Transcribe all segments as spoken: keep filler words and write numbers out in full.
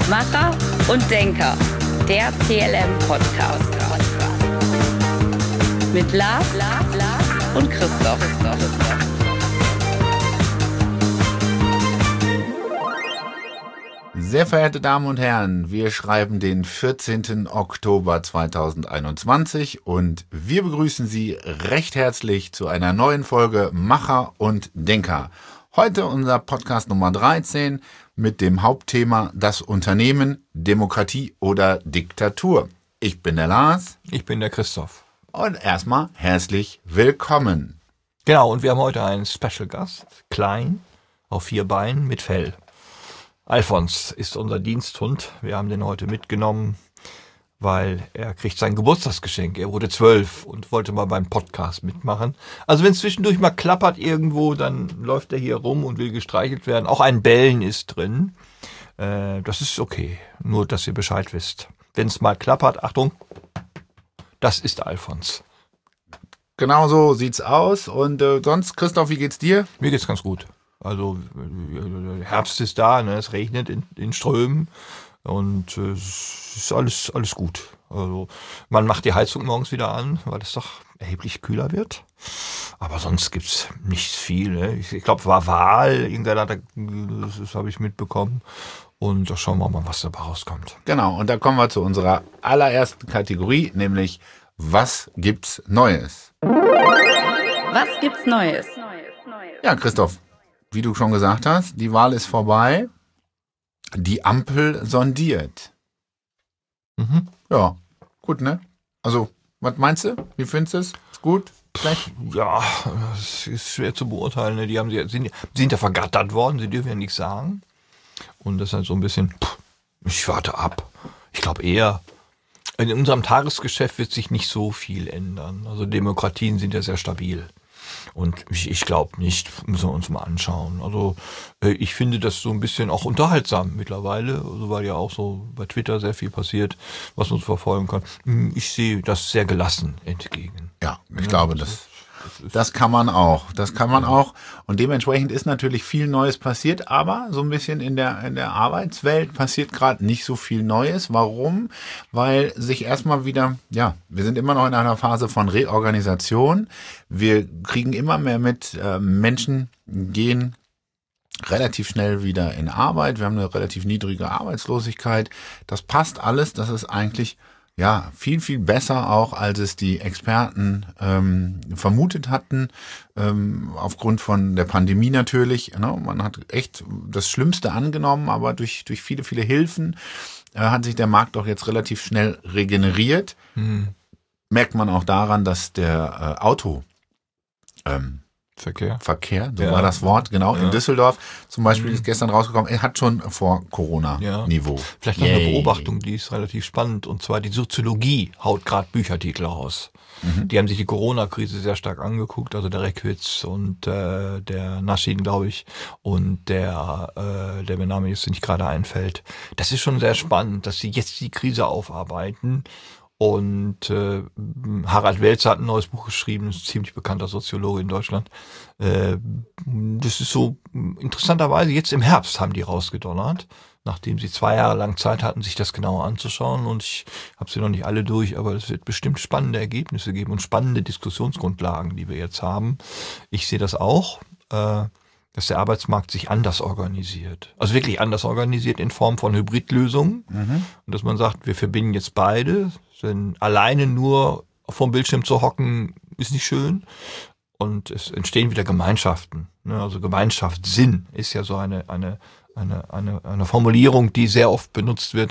Macher und Denker, der C L M-Podcast. Mit Lars, Lars, Lars und Christoph. Sehr verehrte Damen und Herren, wir schreiben den vierzehnten Oktober zweitausendeinundzwanzig und wir begrüßen Sie recht herzlich zu einer neuen Folge Macher und Denker. Heute unser Podcast Nummer dreizehn mit dem Hauptthema das Unternehmen, Demokratie oder Diktatur. Ich bin der Lars. Ich bin der Christoph. Und erstmal herzlich willkommen. Genau, und wir haben heute einen Special Gast, klein, auf vier Beinen mit Fell. Alfons ist unser Diensthund. Wir haben den heute mitgenommen, weil er kriegt sein Geburtstagsgeschenk. Er wurde zwölf und wollte mal beim Podcast mitmachen. Also wenn es zwischendurch mal klappert irgendwo, dann läuft er hier rum und will gestreichelt werden. Auch ein Bellen ist drin. Äh, das ist okay, nur dass ihr Bescheid wisst. Wenn es mal klappert, Achtung, das ist Alfons. Genau so sieht's aus. Und äh, sonst, Christoph, wie geht's dir? Mir geht's ganz gut. Also Herbst ist da, ne? Es regnet in, in Strömen und äh, es ist alles, alles gut. Also man macht die Heizung morgens wieder an, weil es doch erheblich kühler wird. Aber sonst gibt's nicht viel. Ne? Ich, ich glaube, es war Wahl, irgendeiner hat, das, das habe ich mitbekommen. Und da schauen wir mal, was dabei rauskommt. Genau, und da kommen wir zu unserer allerersten Kategorie, nämlich was gibt's Neues? Was gibt's Neues? Ja, Christoph, wie du schon gesagt hast, die Wahl ist vorbei. Die Ampel sondiert. Mhm. Ja, gut, ne? Also, was meinst du? Wie findest du es? Ist gut? Schlecht? Ja, es ist schwer zu beurteilen. Ne? Die haben, sind, sind ja vergattert worden, sie dürfen ja nichts sagen. Und das ist halt so ein bisschen, pff, ich warte ab. Ich glaube eher, in unserem Tagesgeschäft wird sich nicht so viel ändern. Also Demokratien sind ja sehr stabil. Und ich, ich glaube nicht, müssen wir uns mal anschauen. Also äh, ich finde das so ein bisschen auch unterhaltsam mittlerweile, also weil ja auch so bei Twitter sehr viel passiert, was man so verfolgen kann. Ich sehe das sehr gelassen entgegen. Ja, ich ja, glaube, das, das, das, ist, das kann man auch. Das kann man auch. Und dementsprechend ist natürlich viel Neues passiert, aber so ein bisschen in der, in der Arbeitswelt passiert gerade nicht so viel Neues. Warum? Weil sich erstmal wieder, ja, wir sind immer noch in einer Phase von Reorganisation. Wir kriegen immer mehr mit, äh, Menschen gehen relativ schnell wieder in Arbeit. Wir haben eine relativ niedrige Arbeitslosigkeit. Das passt alles. Das ist eigentlich ja viel, viel besser auch, als es die Experten ähm, vermutet hatten. Ähm, aufgrund von der Pandemie natürlich. Ne? Man hat echt das Schlimmste angenommen, aber durch, durch viele, viele Hilfen äh, hat sich der Markt doch jetzt relativ schnell regeneriert. hm, Merkt man auch daran, dass der äh, Auto ähm, Verkehr. Verkehr, so Ja. war das Wort, genau, Ja. in Düsseldorf zum Beispiel Mhm. ist gestern rausgekommen, er hat schon vor Ja. Corona-Niveau. Vielleicht noch eine Yay. Beobachtung, die ist relativ spannend. Und zwar die Soziologie haut gerade Büchertitel raus. Mhm. Die haben sich die Corona-Krise sehr stark angeguckt, also der Reckwitz und äh, der Naschin, glaube ich, und der, äh, der mir Name jetzt nicht gerade einfällt. Das ist schon sehr spannend, dass sie jetzt die Krise aufarbeiten. Und äh, Harald Welzer hat ein neues Buch geschrieben, ist ein ziemlich bekannter Soziologe in Deutschland. Äh, das ist so, interessanterweise, jetzt im Herbst haben die rausgedonnert, nachdem sie zwei Jahre lang Zeit hatten, sich das genauer anzuschauen. Und ich habe sie noch nicht alle durch, aber es wird bestimmt spannende Ergebnisse geben und spannende Diskussionsgrundlagen, die wir jetzt haben. Ich sehe das auch, äh, dass der Arbeitsmarkt sich anders organisiert. Also wirklich anders organisiert in Form von Hybridlösungen. Mhm. Und dass man sagt, wir verbinden jetzt beide, denn alleine nur vom Bildschirm zu hocken, ist nicht schön. Und es entstehen wieder Gemeinschaften. Also Gemeinschaftssinn ist ja so eine, eine, eine, eine, eine Formulierung, die sehr oft benutzt wird,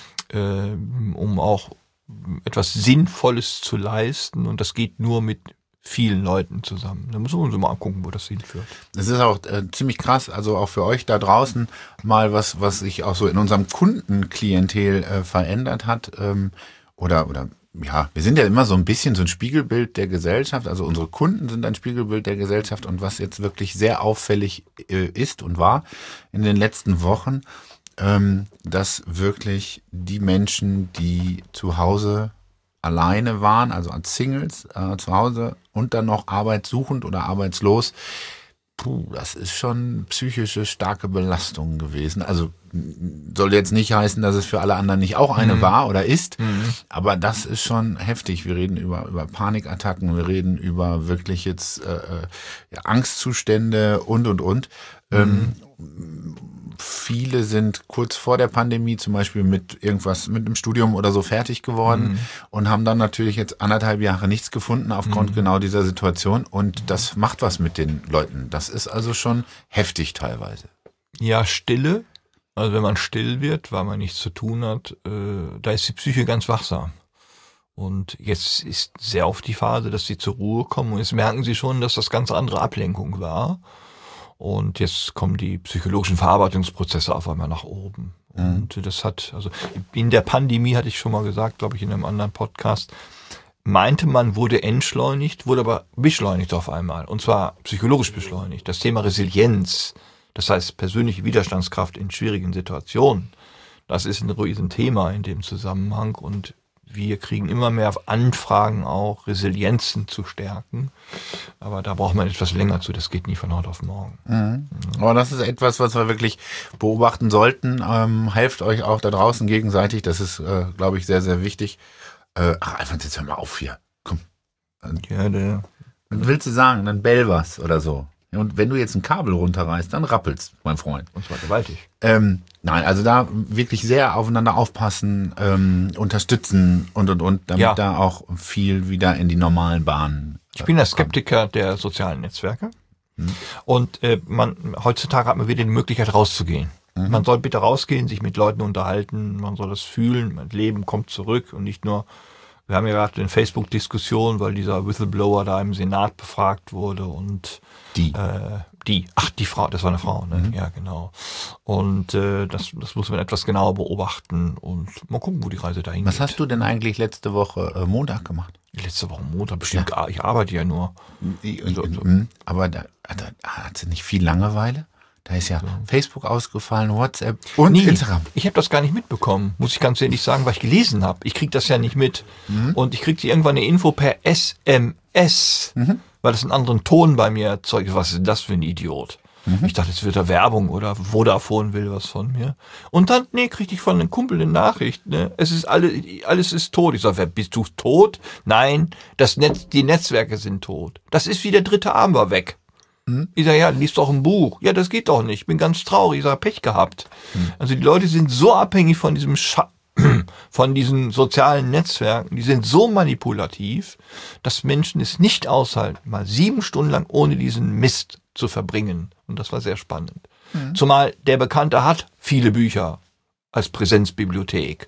um auch etwas Sinnvolles zu leisten. Und das geht nur mit vielen Leuten zusammen. Da müssen wir uns mal angucken, wo das hinführt. Das ist auch äh, ziemlich krass, also auch für euch da draußen mal was, was sich auch so in unserem Kundenklientel äh, verändert hat. Ähm, oder, oder ja, wir sind ja immer so ein bisschen so ein Spiegelbild der Gesellschaft. Also unsere Kunden sind ein Spiegelbild der Gesellschaft. Und was jetzt wirklich sehr auffällig äh, ist und war in den letzten Wochen, ähm, dass wirklich die Menschen, die zu Hause alleine waren, also als Singles äh, zu Hause und dann noch arbeitssuchend oder arbeitslos, Puh, das ist schon psychische starke Belastung gewesen. Also soll jetzt nicht heißen, dass es für alle anderen nicht auch eine mhm. war oder ist, mhm. aber das ist schon heftig. Wir reden über über Panikattacken, wir reden über wirklich jetzt äh, ja, Angstzustände und und und. Mhm. Ähm, viele sind kurz vor der Pandemie zum Beispiel mit irgendwas, mit einem Studium oder so fertig geworden mhm. und haben dann natürlich jetzt anderthalb Jahre nichts gefunden aufgrund mhm. genau dieser Situation. Und das macht was mit den Leuten. Das ist also schon heftig teilweise. Ja, Stille. Also wenn man still wird, weil man nichts zu tun hat, äh, da ist die Psyche ganz wachsam. Und jetzt ist sehr oft die Phase, dass sie zur Ruhe kommen. Und jetzt merken sie schon, dass das ganz andere Ablenkung war. Und jetzt kommen die psychologischen Verarbeitungsprozesse auf einmal nach oben. Mhm. Und das hat, also in der Pandemie hatte ich schon mal gesagt, glaube ich, in einem anderen Podcast, meinte man, wurde entschleunigt, wurde aber beschleunigt auf einmal. Und zwar psychologisch beschleunigt. Das Thema Resilienz, das heißt persönliche Widerstandskraft in schwierigen Situationen, das ist ein Riesenthema in dem Zusammenhang. Und wir kriegen immer mehr Anfragen auch, Resilienzen zu stärken. Aber da braucht man etwas länger zu. Das geht nie von heute auf morgen. Mhm. Aber das ist etwas, was wir wirklich beobachten sollten. Ähm, helft euch auch da draußen gegenseitig. Das ist, äh, glaube ich, sehr, sehr wichtig. Äh, ach, einfach jetzt hör mal auf hier. Komm. Ja, der. Was willst du sagen? Dann bell was oder so. Und wenn du jetzt ein Kabel runterreißt, dann rappelt's, mein Freund. Und zwar gewaltig. Ähm, nein, also da wirklich sehr aufeinander aufpassen, ähm, unterstützen und, und, und, damit ja. da auch viel wieder in die normalen Bahnen. Äh, ich bin der Skeptiker der sozialen Netzwerke. Hm. Und äh, man heutzutage hat man wieder die Möglichkeit rauszugehen. Mhm. Man soll bitte rausgehen, sich mit Leuten unterhalten, man soll das fühlen, mein Leben kommt zurück und nicht nur. Wir haben ja gerade eine Facebook-Diskussion, weil dieser Whistleblower da im Senat befragt wurde und die, äh, die, ach die Frau, das war eine Frau, ne? Mhm. Ja genau. Und äh, das, das muss man etwas genauer beobachten und mal gucken, wo die Reise dahin Was geht. Was hast du denn eigentlich letzte Woche äh, Montag gemacht? Letzte Woche Montag, bestimmt. Ja. Ich arbeite ja nur. Und, und, und, aber da, da hat sie nicht viel Langeweile? Da ist ja so. Facebook ausgefallen, WhatsApp und nee, Instagram. Ich habe das gar nicht mitbekommen, muss ich ganz ehrlich sagen, weil ich gelesen habe. Ich krieg das ja nicht mit. Mhm. Und ich kriegte irgendwann eine Info per S M S, mhm. weil das einen anderen Ton bei mir erzeugt. Was ist das für ein Idiot? Mhm. Ich dachte, jetzt wird da Werbung oder Vodafone will was von mir. Und dann, nee, kriegte ich von einem Kumpel eine Nachricht. Ne? Es ist alles, alles ist tot. Ich sage, bist du tot? Nein, das Netz, die Netzwerke sind tot. Das ist wie der dritte Arm war weg. Hm? Ich sage, ja, lies doch ein Buch. Ja, das geht doch nicht. Ich bin ganz traurig. Ich sage, Pech gehabt. Hm. Also die Leute sind so abhängig von diesem Scha- von diesen sozialen Netzwerken, die sind so manipulativ, dass Menschen es nicht aushalten, mal sieben Stunden lang ohne diesen Mist zu verbringen. Und das war sehr spannend. Hm. Zumal der Bekannte hat viele Bücher als Präsenzbibliothek.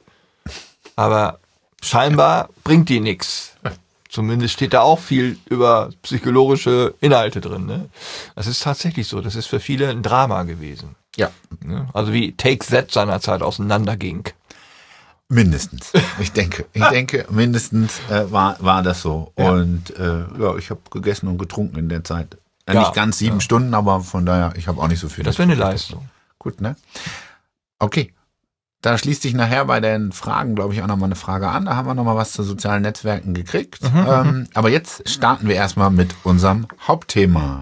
Aber scheinbar bringt die nichts. Zumindest steht da auch viel über psychologische Inhalte drin. Ne? Das ist tatsächlich so. Das ist für viele ein Drama gewesen. Ja. Also wie Take That seinerzeit auseinanderging. Mindestens. Ich denke, ich denke, mindestens äh, war war das so. Ja. Und äh, ja, ich habe gegessen und getrunken in der Zeit. Äh, ja, nicht ganz sieben ja. Stunden, aber von daher, ich habe auch nicht so viel. Das wäre eine Leistung. Gut, ne? Okay. Da schließt sich nachher bei den Fragen, glaube ich, auch nochmal eine Frage an. Da haben wir nochmal was zu sozialen Netzwerken gekriegt. Mhm, ähm, aber jetzt starten wir erstmal mit unserem Hauptthema.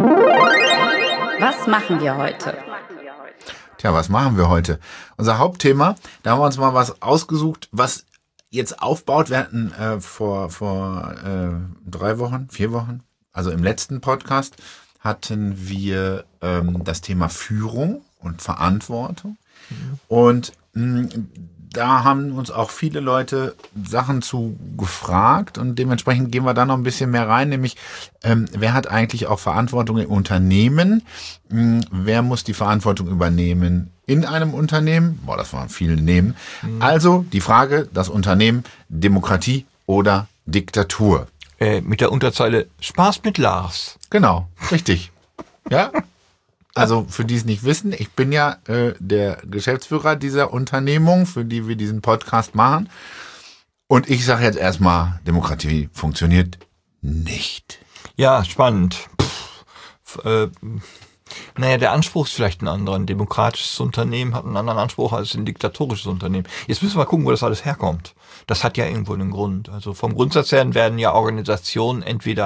Was machen wir heute? Tja, was machen wir heute? Unser Hauptthema, da haben wir uns mal was ausgesucht, was jetzt aufbaut. Wir hatten äh, vor, vor äh, drei Wochen, vier Wochen, also im letzten Podcast, hatten wir ähm, das Thema Führung und Verantwortung. Mhm. Und mh, da haben uns auch viele Leute Sachen zu gefragt und dementsprechend gehen wir da noch ein bisschen mehr rein, nämlich ähm, wer hat eigentlich auch Verantwortung im Unternehmen? Hm, wer muss die Verantwortung übernehmen in einem Unternehmen? Boah, das waren viele Nehmen. Mhm. Also die Frage, das Unternehmen, Demokratie oder Diktatur? Äh, mit der Unterzeile Spaß mit Lars. Genau, richtig. Ja. Also für die es nicht wissen, ich bin ja äh, der Geschäftsführer dieser Unternehmung, für die wir diesen Podcast machen. Und ich sage jetzt erstmal, Demokratie funktioniert nicht. Ja, spannend. Pff, äh, naja, der Anspruch ist vielleicht ein anderer. Ein demokratisches Unternehmen hat einen anderen Anspruch als ein diktatorisches Unternehmen. Jetzt müssen wir gucken, wo das alles herkommt. Das hat ja irgendwo einen Grund. Also vom Grundsatz her werden ja Organisationen entweder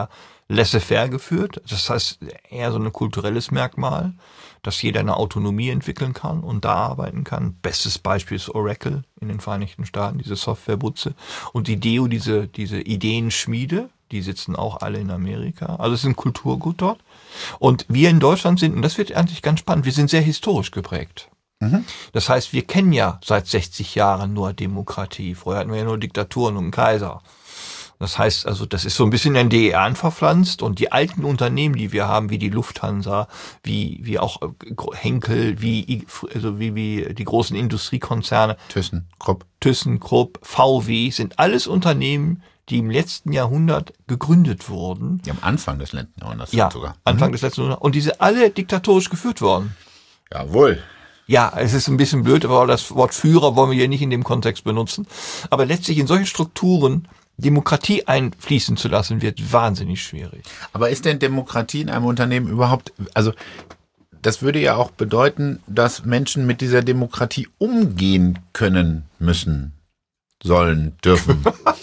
laissez-faire geführt. Das heißt, eher so ein kulturelles Merkmal, dass jeder eine Autonomie entwickeln kann und da arbeiten kann. Bestes Beispiel ist Oracle in den Vereinigten Staaten, diese Softwarebutze. Und die D E O, diese, diese Ideenschmiede, die sitzen auch alle in Amerika. Also es ist ein Kulturgut dort. Und wir in Deutschland sind, und das wird eigentlich ganz spannend, wir sind sehr historisch geprägt. Mhm. Das heißt, wir kennen ja seit sechzig Jahren nur Demokratie. Vorher hatten wir ja nur Diktaturen und einen Kaiser. Das heißt also, das ist so ein bisschen in den D D R verpflanzt und die alten Unternehmen, die wir haben, wie die Lufthansa, wie wie auch Henkel, wie also wie wie die großen Industriekonzerne, ThyssenKrupp, ThyssenKrupp, V W, sind alles Unternehmen, die im letzten Jahrhundert gegründet wurden. Die am Anfang des letzten Jahrhunderts ja, sogar. Anfang mhm. des letzten Jahrhunderts. Und die sind alle diktatorisch geführt worden. Jawohl. Ja, es ist ein bisschen blöd, aber das Wort Führer wollen wir hier nicht in dem Kontext benutzen. Aber letztlich in solchen Strukturen Demokratie einfließen zu lassen, wird wahnsinnig schwierig. Aber ist denn Demokratie in einem Unternehmen überhaupt, also das würde ja auch bedeuten, dass Menschen mit dieser Demokratie umgehen können müssen, sollen, dürfen.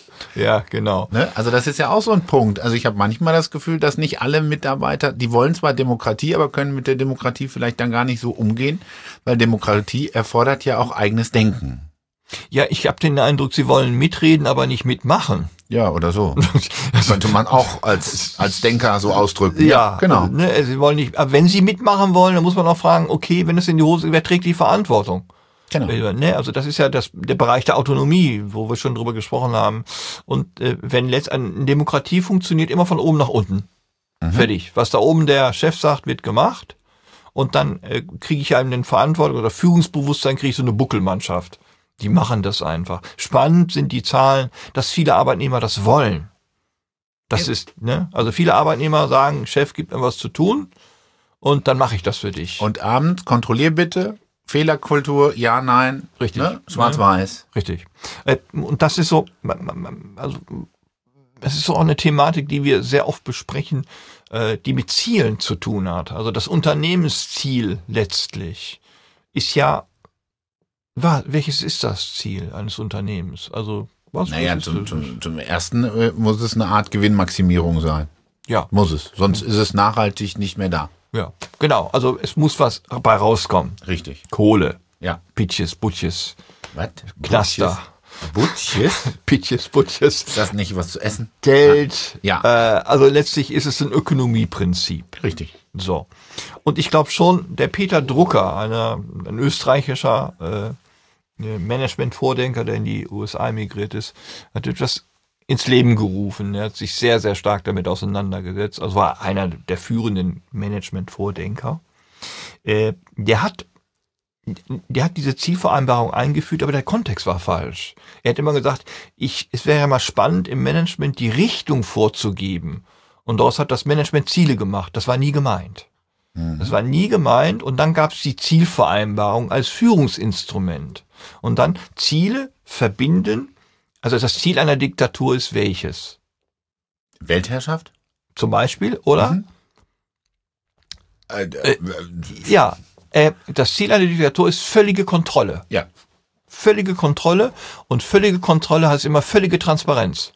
Ja, genau. Ne? Also das ist ja auch so ein Punkt. Also ich habe manchmal das Gefühl, dass nicht alle Mitarbeiter, die wollen zwar Demokratie, aber können mit der Demokratie vielleicht dann gar nicht so umgehen, weil Demokratie erfordert ja auch eigenes Denken. Ja, ich habe den Eindruck, sie wollen mitreden, aber nicht mitmachen. Ja, oder so. Das könnte man auch als als Denker so ausdrücken. Ja, ja genau. Ne, sie wollen nicht. Aber wenn sie mitmachen wollen, dann muss man auch fragen: Okay, wenn es in die Hose, wer trägt die Verantwortung? Genau. Ne, also das ist ja das der Bereich der Autonomie, wo wir schon drüber gesprochen haben. Und äh, wenn letztendlich eine Demokratie funktioniert, immer von oben nach unten. Mhm. Fertig. Was da oben der Chef sagt, wird gemacht. Und dann äh, kriege ich einem den Verantwortung oder Führungsbewusstsein, kriege ich so eine Buckelmannschaft. Die machen das einfach. Spannend sind die Zahlen, dass viele Arbeitnehmer das wollen. Das ja. ist, ne? Also viele Arbeitnehmer sagen, Chef, gib mir was zu tun und dann mache ich das für dich. Und abends, kontrollier bitte, Fehlerkultur, ja, nein. Richtig. Ne? Schwarz-Weiß. Richtig. Und das ist so, also, es ist so auch eine Thematik, die wir sehr oft besprechen, die mit Zielen zu tun hat. Also das Unternehmensziel letztlich ist ja, welches ist das Ziel eines Unternehmens? Also was? Naja, was zum, zum, zum ersten äh, muss es eine Art Gewinnmaximierung sein. Ja. Muss es. Sonst ist es nachhaltig nicht mehr da. Ja, genau. Also es muss was dabei rauskommen. Richtig. Kohle. Ja. Pitches, Butches. Was? Knaster. Butches? Pitches, Butches. Ist das nicht was zu essen? Geld. Ja. Äh, also letztlich ist es ein Ökonomieprinzip. Richtig. So. Und ich glaube schon, der Peter Drucker, einer, ein österreichischer äh, Management-Vordenker, der in die U S A emigriert ist, hat etwas ins Leben gerufen. Er hat sich sehr, sehr stark damit auseinandergesetzt. Also war einer der führenden Management-Vordenker. Äh, der hat der hat diese Zielvereinbarung eingeführt, aber der Kontext war falsch. Er hat immer gesagt, ich, es wäre ja mal spannend, im Management die Richtung vorzugeben. Und daraus hat das Management Ziele gemacht. Das war nie gemeint. Mhm. Das war nie gemeint. Und dann gab es die Zielvereinbarung als Führungsinstrument. Und dann Ziele verbinden. Also das Ziel einer Diktatur ist welches? Weltherrschaft? Zum Beispiel, oder? Mhm. Äh, äh, ja, äh, das Ziel einer Diktatur ist völlige Kontrolle. Ja. Völlige Kontrolle. Und völlige Kontrolle heißt immer völlige Transparenz.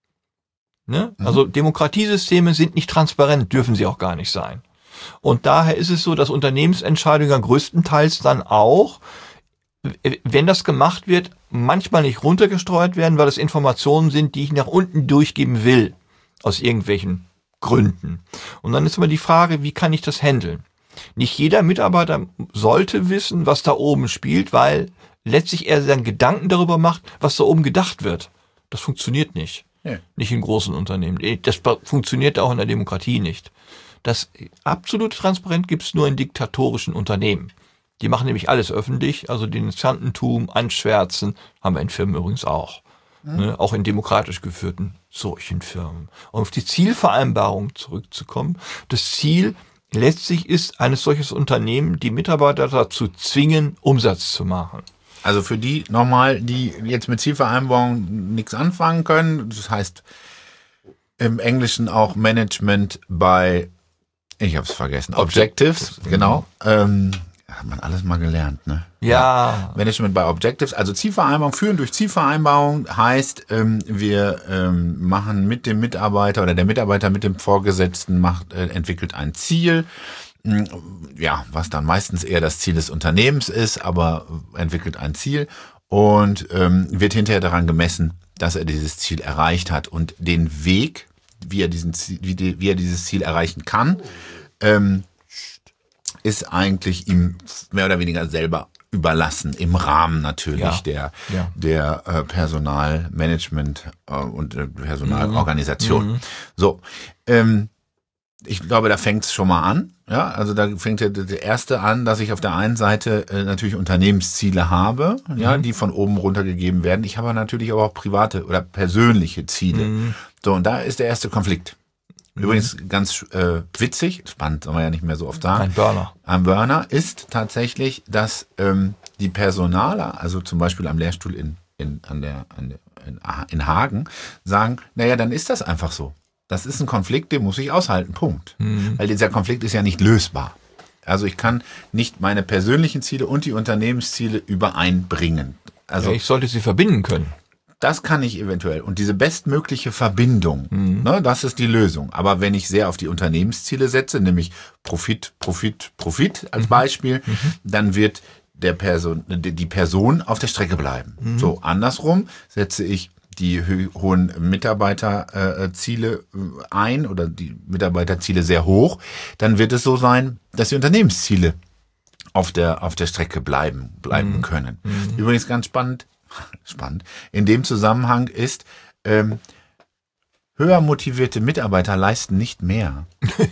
Ne? Mhm. Also Demokratiesysteme sind nicht transparent, dürfen sie auch gar nicht sein. Und daher ist es so, dass Unternehmensentscheidungen größtenteils dann auch, wenn das gemacht wird, manchmal nicht runtergesteuert werden, weil es Informationen sind, die ich nach unten durchgeben will, aus irgendwelchen Gründen. Und dann ist immer die Frage, wie kann ich das handeln? Nicht jeder Mitarbeiter sollte wissen, was da oben spielt, weil letztlich er dann Gedanken darüber macht, was da oben gedacht wird. Das funktioniert nicht. Ja. Nicht in großen Unternehmen. Das funktioniert auch in der Demokratie nicht. Das absolute Transparenz gibt es nur in diktatorischen Unternehmen. Die machen nämlich alles öffentlich, also Denunziantentum, Anschwärzen, haben wir in Firmen übrigens auch. Mhm. Ne, auch in demokratisch geführten solchen Firmen. Um auf die Zielvereinbarung zurückzukommen. Das Ziel letztlich ist, eines solches Unternehmen die Mitarbeiter dazu zwingen, Umsatz zu machen. Also für die nochmal, die jetzt mit Zielvereinbarung nichts anfangen können, das heißt im Englischen auch Management by, ich habe es vergessen, Objectives, genau. Ähm, Hat man alles mal gelernt, ne? Ja. ja. Management by Objectives, also Zielvereinbarung, führen durch Zielvereinbarung heißt, ähm, wir ähm, machen mit dem Mitarbeiter oder der Mitarbeiter mit dem Vorgesetzten macht, äh, entwickelt ein Ziel, ja, was dann meistens eher das Ziel des Unternehmens ist, aber entwickelt ein Ziel und ähm, wird hinterher daran gemessen, dass er dieses Ziel erreicht hat und den Weg, wie er diesen Ziel, wie, die, wie er dieses Ziel erreichen kann, ähm, ist eigentlich ihm mehr oder weniger selber überlassen, im Rahmen natürlich ja. der, ja. der äh, Personalmanagement äh, und äh, Personalorganisation. Mhm. So, ähm, ich glaube, da fängt es schon mal an. Ja, also da fängt der, der erste an, dass ich auf der einen Seite äh, natürlich Unternehmensziele habe, ja, mhm. die von oben runter gegeben werden. Ich habe natürlich aber auch private oder persönliche Ziele. Mhm. So, und da ist der erste Konflikt. Übrigens ganz äh, witzig, spannend, soll man ja nicht mehr so oft sagen. Ein Burner. Ein Burner ist tatsächlich, dass ähm, die Personaler, also zum Beispiel am Lehrstuhl in, in, an der, an der, in, in Hagen, sagen, naja, dann ist das einfach so. Das ist ein Konflikt, den muss ich aushalten, Punkt. Mhm. Weil dieser Konflikt ist ja nicht lösbar. Also ich kann nicht meine persönlichen Ziele und die Unternehmensziele übereinbringen. Also ja, ich sollte sie verbinden können. Das kann ich eventuell. Und diese bestmögliche Verbindung, mhm. ne, das ist die Lösung. Aber wenn ich sehr auf die Unternehmensziele setze, nämlich Profit, Profit, Profit als mhm. Beispiel, mhm. dann wird der Person, die Person auf der Strecke bleiben. Mhm. So, andersrum setze ich die hohen Mitarbeiterziele ein oder die Mitarbeiterziele sehr hoch, dann wird es so sein, dass die Unternehmensziele auf der, auf der Strecke bleiben, bleiben mhm. können. Mhm. Übrigens ganz spannend, spannend, in dem Zusammenhang ist, ähm, höher motivierte Mitarbeiter leisten nicht mehr.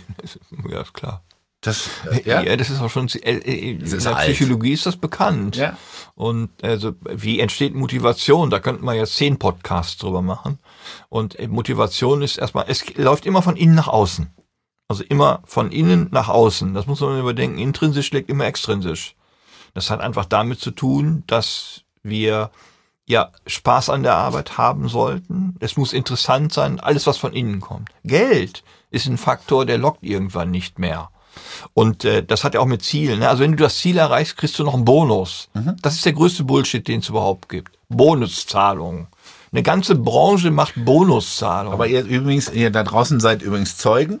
Ja, ist klar. Das, ja. ja, das ist auch schon, äh, in das ist der alt. Psychologie ist das bekannt. Ja. Und also wie entsteht Motivation? Da könnten wir jetzt zehn Podcasts drüber machen. Und Motivation ist erstmal, es läuft immer von innen nach außen. Also immer von innen nach außen. Das muss man überdenken. Intrinsisch schlägt immer extrinsisch. Das hat einfach damit zu tun, dass wir ja Spaß an der Arbeit haben sollten. Es muss interessant sein, alles was von innen kommt. Geld ist ein Faktor, der lockt irgendwann nicht mehr. Und äh, das hat ja auch mit Zielen. Ne? Also wenn du das Ziel erreichst, kriegst du noch einen Bonus. Mhm. Das ist der größte Bullshit, den es überhaupt gibt. Bonuszahlungen. Eine ganze Branche macht Bonuszahlungen. Aber ihr übrigens, ihr da draußen seid übrigens Zeugen.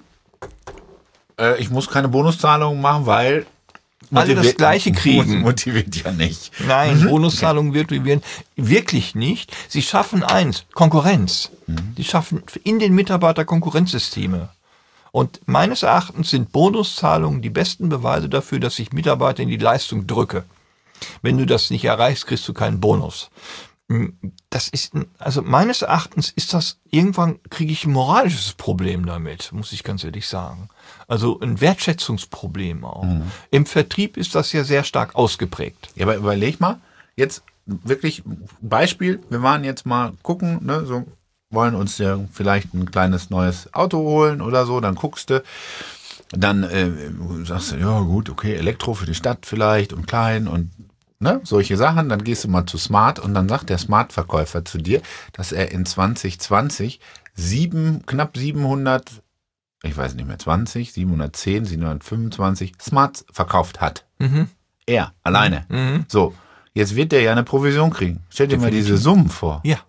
Äh, ich muss keine Bonuszahlungen machen, weil alle das Gleiche kriegen. Motiviert ja nicht. Nein, mhm. Bonuszahlungen motivieren wirklich nicht. Sie schaffen eins, Konkurrenz. Mhm. Sie schaffen in den Mitarbeiter Konkurrenzsysteme. Und meines Erachtens sind Bonuszahlungen die besten Beweise dafür, dass ich Mitarbeiter in die Leistung drücke. Wenn du das nicht erreichst, kriegst du keinen Bonus. Das ist, also meines Erachtens ist das, irgendwann kriege ich ein moralisches Problem damit, muss ich ganz ehrlich sagen. Also ein Wertschätzungsproblem auch. Mhm. Im Vertrieb ist das ja sehr stark ausgeprägt. Ja, aber überleg mal, jetzt wirklich Beispiel, wir waren jetzt mal gucken, ne, so wollen uns ja vielleicht ein kleines neues Auto holen oder so, dann guckst du, dann äh, sagst du, ja gut, okay, Elektro für die Stadt vielleicht und klein und ne, solche Sachen, dann gehst du mal zu Smart und dann sagt der Smart-Verkäufer zu dir, dass er in zwanzig zwanzig sieben, knapp siebenhundert, ich weiß nicht mehr, zwanzig, siebenhundertzehn, siebenhundertfünfundzwanzig Smarts verkauft hat. Mhm. Er, alleine. Mhm. So, jetzt wird der ja eine Provision kriegen. Stell dir Definitiv. mal diese Summen vor. Ja.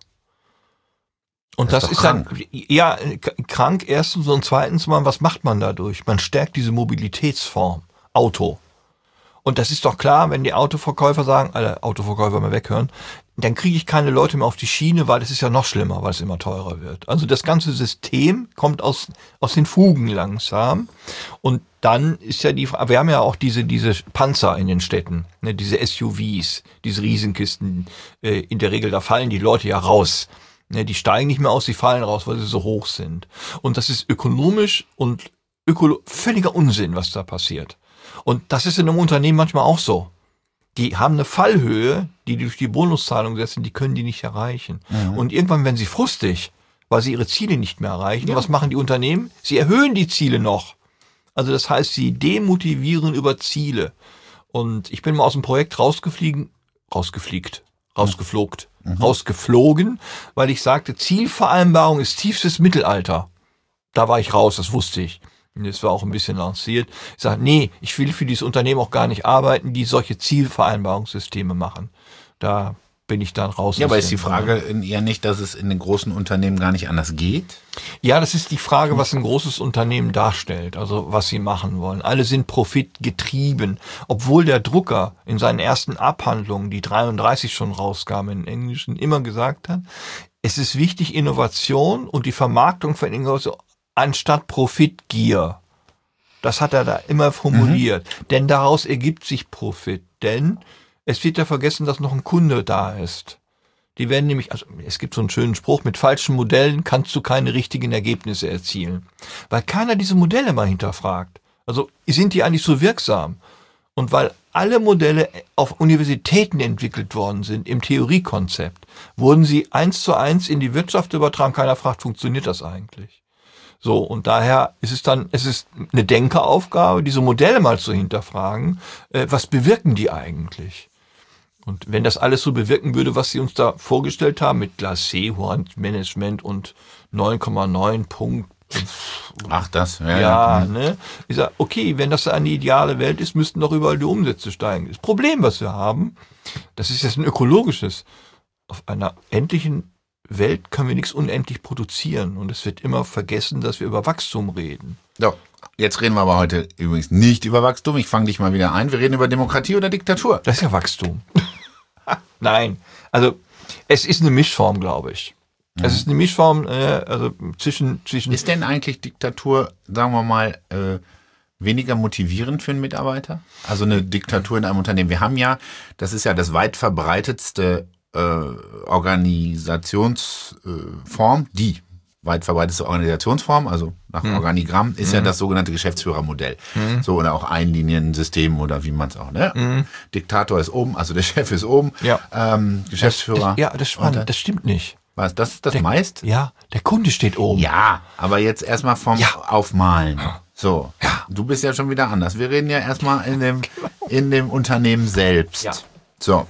Und das, das ist, ist dann, ja, krank erstens und zweitens mal, was macht man dadurch? Man stärkt diese Mobilitätsform, Auto. Und das ist doch klar, wenn die Autoverkäufer sagen, alle Autoverkäufer mal weghören, dann kriege ich keine Leute mehr auf die Schiene, weil es ist ja noch schlimmer, weil es immer teurer wird. Also das ganze System kommt aus, aus den Fugen langsam. Und dann ist ja die Frage, wir haben ja auch diese, diese Panzer in den Städten, ne, diese S U Vs, diese Riesenkisten, äh, in der Regel, da fallen die Leute ja raus. Ne, die steigen nicht mehr aus, die fallen raus, weil sie so hoch sind. Und das ist ökonomisch und ökolo- völliger Unsinn, was da passiert. Und das ist in einem Unternehmen manchmal auch so. Die haben eine Fallhöhe, die durch die Bonuszahlung setzen, die können die nicht erreichen. Mhm. Und irgendwann werden sie frustig, weil sie ihre Ziele nicht mehr erreichen. Ja. Was machen die Unternehmen? Sie erhöhen die Ziele noch. Also das heißt, sie demotivieren über Ziele. Und ich bin mal aus dem Projekt rausgefliegen, rausgefliegt, rausgeflogt, mhm. rausgeflogen, weil ich sagte, Zielvereinbarung ist tiefstes Mittelalter. Da war ich raus, das wusste ich. Das war auch ein bisschen lanciert. Ich sage, nee, ich will für dieses Unternehmen auch gar nicht arbeiten, die solche Zielvereinbarungssysteme machen. Da bin ich dann raus. Ja, aber ist die Frage eher nicht, dass es in den großen Unternehmen gar nicht anders geht? Ja, das ist die Frage, was ein großes Unternehmen darstellt, also was sie machen wollen. Alle sind profitgetrieben, obwohl der Drucker in seinen ersten Abhandlungen, die dreiunddreißig schon rauskam in Englischen, immer gesagt hat, es ist wichtig, Innovation und die Vermarktung von Innovation anstatt Profitgier. Das hat er da immer formuliert. Mhm. Denn daraus ergibt sich Profit. Denn es wird ja vergessen, dass noch ein Kunde da ist. Die werden nämlich, also es gibt so einen schönen Spruch, mit falschen Modellen kannst du keine richtigen Ergebnisse erzielen. Weil keiner diese Modelle mal hinterfragt. Also sind die eigentlich so wirksam? Und weil alle Modelle auf Universitäten entwickelt worden sind, im Theoriekonzept, wurden sie eins zu eins in die Wirtschaft übertragen. Keiner fragt, funktioniert das eigentlich? So, und daher ist es dann, es ist eine Denkeraufgabe, diese Modelle mal zu hinterfragen. Äh, was bewirken die eigentlich? Und wenn das alles so bewirken würde, was sie uns da vorgestellt haben, mit Glacé-Management und neun Komma neun Punkt. Ach, das, ja. Ja, ja. Ne? Ich sag, okay, wenn das eine ideale Welt ist, müssten doch überall die Umsätze steigen. Das Problem, was wir haben, das ist jetzt ein ökologisches. Auf einer endlichen Welt können wir nichts unendlich produzieren. Und es wird immer vergessen, dass wir über Wachstum reden. So, jetzt reden wir aber heute übrigens nicht über Wachstum. Ich fange dich mal wieder ein. Wir reden über Demokratie oder Diktatur. Das ist ja Wachstum. Nein, also es ist eine Mischform, glaube ich. Mhm. Es ist eine Mischform äh, also zwischen, zwischen... Ist denn eigentlich Diktatur, sagen wir mal, äh, weniger motivierend für einen Mitarbeiter? Also eine Diktatur in einem Unternehmen. Wir haben ja, das ist ja das weit verbreitetste äh, Organisationsform, äh, die weit verbreitetste Organisationsform, also nach mhm. Organigramm, ist mhm. ja das sogenannte Geschäftsführermodell. Mhm. So, oder auch Einliniensystem oder wie man es auch, ne? Mhm. Diktator ist oben, also der Chef ist oben, ja. ähm, Geschäftsführer. Das, das, ja, das ist spannend, das, das stimmt nicht. Was, das ist das der, meist? Ja, der Kunde steht oben. Ja, aber jetzt erstmal vom ja. Aufmalen. So, ja. Du bist ja schon wieder anders. Wir reden ja erstmal in dem, in dem Unternehmen selbst. Ja. So.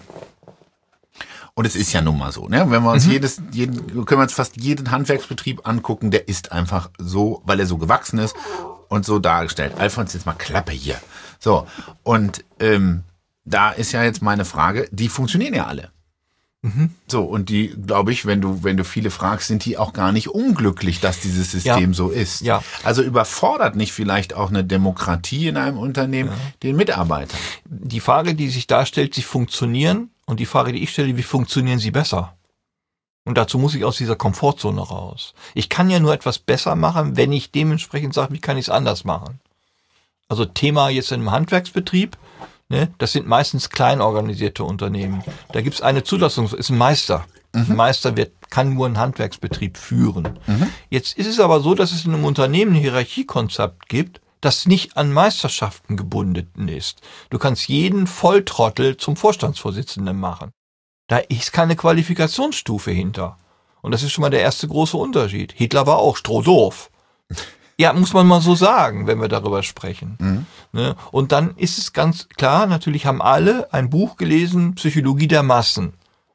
Und es ist ja nun mal so, ne? Wenn wir uns mhm. jedes, jeden, können wir uns fast jeden Handwerksbetrieb angucken, der ist einfach so, weil er so gewachsen ist und so dargestellt. Alfons, jetzt mal Klappe hier. So. Und, ähm, da ist ja jetzt meine Frage, die funktionieren ja alle. Mhm. So, und die, glaube ich, wenn du, wenn du viele fragst, sind die auch gar nicht unglücklich, dass dieses System ja. so ist. Ja. Also überfordert nicht vielleicht auch eine Demokratie in einem Unternehmen ja. den Mitarbeiter? Die Frage, die sich darstellt, sie funktionieren, und die Frage, die ich stelle, wie funktionieren sie besser? Und dazu muss ich aus dieser Komfortzone raus. Ich kann ja nur etwas besser machen, wenn ich dementsprechend sage, wie kann ich es anders machen? Also Thema jetzt in einem Handwerksbetrieb, ne, das sind meistens klein organisierte Unternehmen. Da gibt es eine Zulassung, ist ein Meister. Mhm. Ein Meister wird, kann nur einen Handwerksbetrieb führen. Mhm. Jetzt ist es aber so, dass es in einem Unternehmen ein Hierarchiekonzept gibt, das nicht an Meisterschaften gebunden ist. Du kannst jeden Volltrottel zum Vorstandsvorsitzenden machen. Da ist keine Qualifikationsstufe hinter. Und das ist schon mal der erste große Unterschied. Hitler war auch strohdoof. Ja, muss man mal so sagen, wenn wir darüber sprechen. Mhm. Ne? Und dann ist es ganz klar, natürlich haben alle ein Buch gelesen, Psychologie der Massen.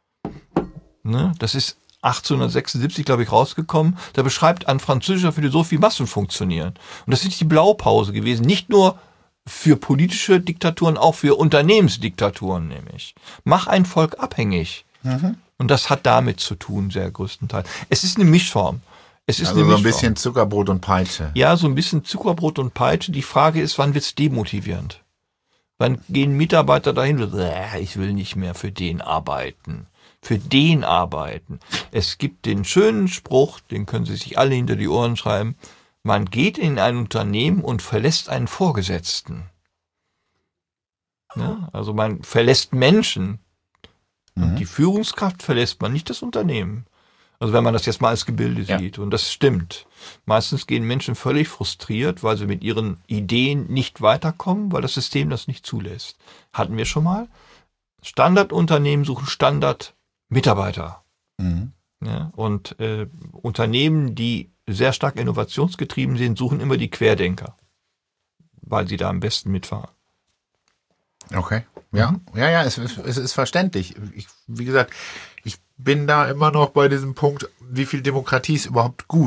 Ne? Das ist achtzehnhundertsechsundsiebzig, glaube ich, rausgekommen. Da beschreibt ein französischer Philosoph, wie Massen funktionieren. Und das ist die Blaupause gewesen. Nicht nur für politische Diktaturen, auch für Unternehmensdiktaturen nämlich. Mach ein Volk abhängig. Mhm. Und das hat damit zu tun, sehr größtenteils. Es ist eine Mischform. Es ist also eine so ein Mischform. bisschen Zuckerbrot und Peitsche. Ja, so ein bisschen Zuckerbrot und Peitsche. Die Frage ist, wann wird's demotivierend? Wann gehen Mitarbeiter dahin? Ich will nicht mehr für den arbeiten. Für den arbeiten. Es gibt den schönen Spruch, den können Sie sich alle hinter die Ohren schreiben. Man geht in ein Unternehmen und verlässt einen Vorgesetzten. Ja, also man verlässt Menschen. Mhm. Und die Führungskraft verlässt man, nicht das Unternehmen. Also wenn man das jetzt mal als Gebilde ja. sieht. Und das stimmt. Meistens gehen Menschen völlig frustriert, weil sie mit ihren Ideen nicht weiterkommen, weil das System das nicht zulässt. Hatten wir schon mal. Standardunternehmen suchen Standardmitarbeiter. Mhm. Ja, und äh, Unternehmen, die sehr stark innovationsgetrieben sind, suchen immer die Querdenker, weil sie da am besten mitfahren. Okay, ja, mhm. ja, ja, es, es ist verständlich. Ich, wie gesagt, ich bin da immer noch bei diesem Punkt, wie viel Demokratie ist überhaupt gut?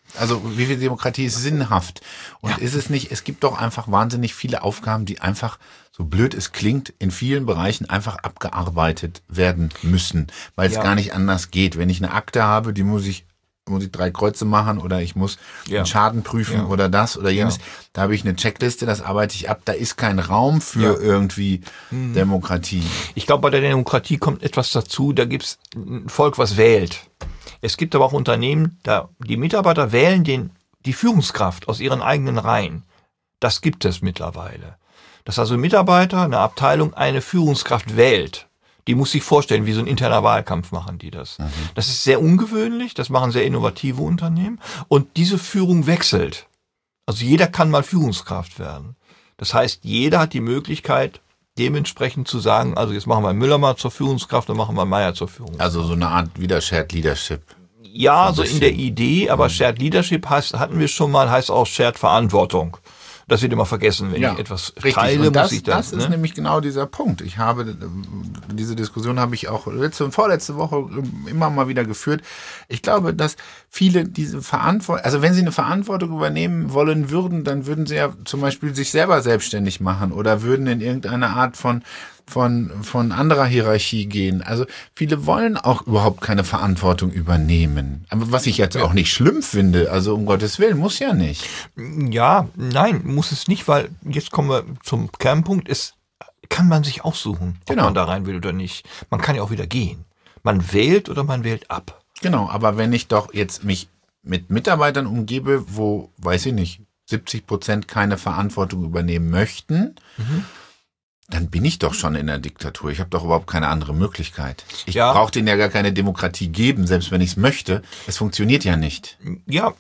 Also wie viel Demokratie ist sinnhaft? Und ja. ist es nicht, es gibt doch einfach wahnsinnig viele Aufgaben, die einfach, so blöd es klingt, in vielen Bereichen einfach abgearbeitet werden müssen, weil es ja. gar nicht anders geht. Wenn ich eine Akte habe, die muss ich muss ich drei Kreuze machen oder ich muss ja. einen Schaden prüfen ja. oder das oder jenes. Ja. Da habe ich eine Checkliste, das arbeite ich ab. Da ist kein Raum für ja. irgendwie hm. Demokratie. Ich glaube, bei der Demokratie kommt etwas dazu, da gibt es ein Volk, was wählt. Es gibt aber auch Unternehmen, da die Mitarbeiter wählen den, die Führungskraft aus ihren eigenen Reihen. Das gibt es mittlerweile. Dass also ein Mitarbeiter, eine Abteilung eine Führungskraft wählt. Die muss sich vorstellen, wie so ein interner Wahlkampf machen die das. Mhm. Das ist sehr ungewöhnlich, das machen sehr innovative Unternehmen. Und diese Führung wechselt. Also jeder kann mal Führungskraft werden. Das heißt, jeder hat die Möglichkeit, dementsprechend zu sagen, also jetzt machen wir Müller mal zur Führungskraft und machen wir Meier zur Führungskraft. Also so eine Art wieder Shared Leadership. Ja, so in der Idee, aber mhm. Shared Leadership heißt, hatten wir schon mal, heißt auch Shared Verantwortung. Das wird immer vergessen, wenn ja, ich etwas richtig. teile, und das, muss ich das. Das ist ne? nämlich genau dieser Punkt. Ich habe, diese Diskussion habe ich auch letzte und vorletzte Woche immer mal wieder geführt. Ich glaube, dass viele diese Verantwortung, also wenn sie eine Verantwortung übernehmen wollen würden, dann würden sie ja zum Beispiel sich selber selbstständig machen oder würden in irgendeine Art von von von anderer Hierarchie gehen. Also viele wollen auch überhaupt keine Verantwortung übernehmen. Aber was ich jetzt ja. auch nicht schlimm finde, also um Gottes Willen, muss ja nicht. Ja, nein, muss es nicht, weil jetzt kommen wir zum Kernpunkt, es kann man sich aussuchen, ob genau. man da rein will oder nicht. Man kann ja auch wieder gehen. Man wählt oder man wählt ab. Genau, aber wenn ich doch jetzt mich mit Mitarbeitern umgebe, wo, weiß ich nicht, siebzig Prozent keine Verantwortung übernehmen möchten, mhm. dann bin ich doch schon in der Diktatur. Ich habe doch überhaupt keine andere Möglichkeit. Ich ja. brauche denen ja gar keine Demokratie geben, selbst wenn ich es möchte. Es funktioniert ja nicht. Ja.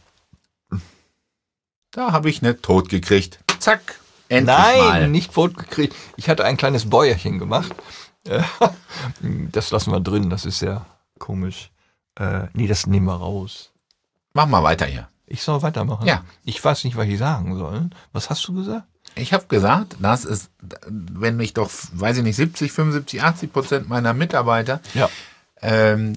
Da habe ich eine tot gekriegt. Zack, endlich Nein, mal. Nein, nicht tot gekriegt. Ich hatte ein kleines Bäuerchen gemacht. Das lassen wir drin, das ist ja komisch. Äh, nee, das nehmen wir raus. Mach mal weiter hier. Ich soll weitermachen? Ja. Ich weiß nicht, was ich sagen soll. Was hast du gesagt? Ich habe gesagt, dass es, wenn ich doch, weiß ich nicht, siebzig, fünfundsiebzig, achtzig Prozent meiner Mitarbeiter ja. ähm,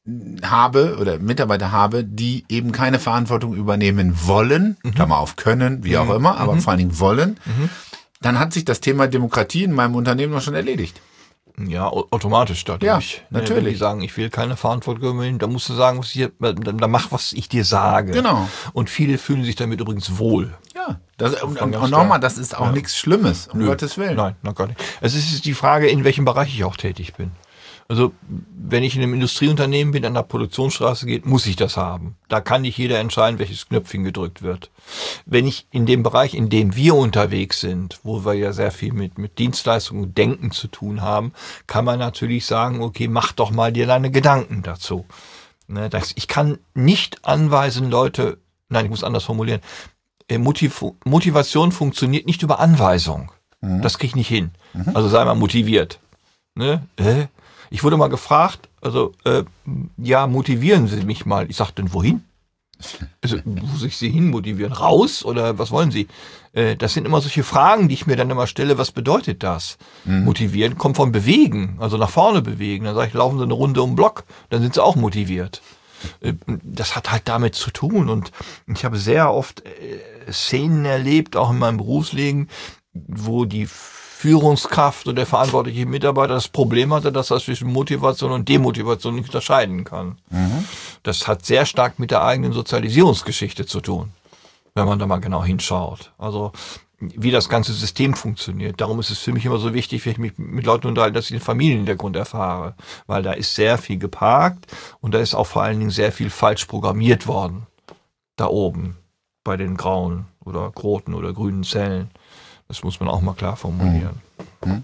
habe oder Mitarbeiter habe, die eben keine Verantwortung übernehmen wollen, mhm. Klammer auf können, wie auch mhm. immer, aber mhm. vor allen Dingen wollen, mhm. dann hat sich das Thema Demokratie in meinem Unternehmen noch schon erledigt. Ja, automatisch dadurch. Ja, natürlich. Wenn die sagen, ich will keine Verantwortung übernehmen, dann musst du sagen, was ich, dann, dann mach, was ich dir sage. Genau. Und viele fühlen sich damit übrigens wohl. Ja, das, und, und, und nochmal, das ist auch ja. nichts Schlimmes, um Nö. Gottes Willen. Nein, noch gar nicht. Es ist die Frage, in welchem Bereich ich auch tätig bin. Also, wenn ich in einem Industrieunternehmen bin, an der Produktionsstraße geht, muss ich das haben. Da kann nicht jeder entscheiden, welches Knöpfchen gedrückt wird. Wenn ich in dem Bereich, in dem wir unterwegs sind, wo wir ja sehr viel mit, mit Dienstleistungen und Denken zu tun haben, kann man natürlich sagen, okay, mach doch mal dir deine Gedanken dazu. Ne, das, ich kann nicht anweisen, Leute, nein, ich muss anders formulieren, Motiv, Motivation funktioniert nicht über Anweisung. Mhm. Das krieg ich nicht hin. Mhm. Also sei mal motiviert. Ne? Äh? Ich wurde mal gefragt, also, äh, ja, motivieren Sie mich mal. Ich sagte, denn wohin? Also, muss ich Sie hin motivieren? Raus? Oder was wollen Sie? Äh, das sind immer solche Fragen, die ich mir dann immer stelle. Was bedeutet das? Mhm. Motivieren kommt von bewegen, also nach vorne bewegen. Dann sage ich, laufen Sie eine Runde um den Block, dann sind Sie auch motiviert. Äh, das hat halt damit zu tun. Und ich habe sehr oft äh, Szenen erlebt, auch in meinem Berufsleben, wo die Führungskraft oder der verantwortliche Mitarbeiter das Problem hatte, dass er zwischen Motivation und Demotivation nicht unterscheiden kann. Mhm. Das hat sehr stark mit der eigenen Sozialisierungsgeschichte zu tun, wenn man da mal genau hinschaut. Also wie das ganze System funktioniert. Darum ist es für mich immer so wichtig, wenn ich mich mit Leuten unterhalte, dass ich den Familienhintergrund erfahre. Weil da ist sehr viel geparkt und da ist auch vor allen Dingen sehr viel falsch programmiert worden. Da oben bei den grauen oder roten oder grünen Zellen. Das muss man auch mal klar formulieren. Hm.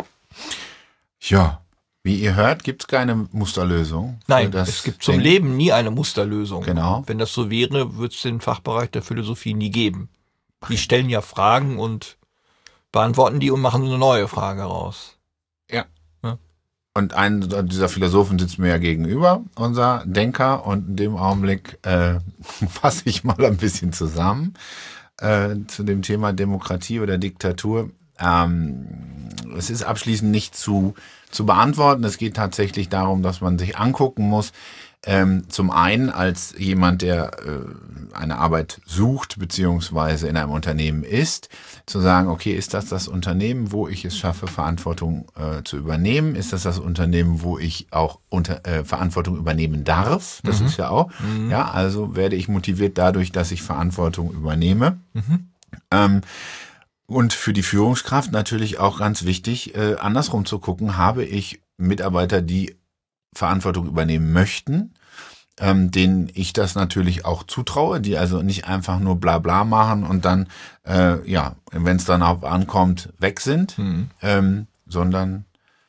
Ja, wie ihr hört, gibt es keine Musterlösung. Nein, es gibt zum Leben nie eine Musterlösung. Genau. Wenn das so wäre, würde es den Fachbereich der Philosophie nie geben. Die stellen ja Fragen und beantworten die und machen eine neue Frage raus. Ja. ja. Und ein dieser Philosophen sitzt mir ja gegenüber, unser Denker, und in dem Augenblick äh, fasse ich mal ein bisschen zusammen. Äh, zu dem Thema Demokratie oder Diktatur. Ähm, es ist abschließend nicht zu, zu beantworten. Es geht tatsächlich darum, dass man sich angucken muss, Ähm, zum einen als jemand, der äh, eine Arbeit sucht, beziehungsweise in einem Unternehmen ist, zu sagen, okay, ist das das Unternehmen, wo ich es schaffe, Verantwortung äh, zu übernehmen? Ist das das Unternehmen, wo ich auch unter, äh, Verantwortung übernehmen darf? Das mhm. ist ja auch. Mhm. Ja, also werde ich motiviert dadurch, dass ich Verantwortung übernehme. Mhm. Ähm, und für die Führungskraft natürlich auch ganz wichtig, äh, andersrum zu gucken, habe ich Mitarbeiter, die Verantwortung übernehmen möchten, ähm, denen ich das natürlich auch zutraue, die also nicht einfach nur bla bla machen und dann, äh, ja, wenn es dann auch ankommt, weg sind, mhm. ähm, sondern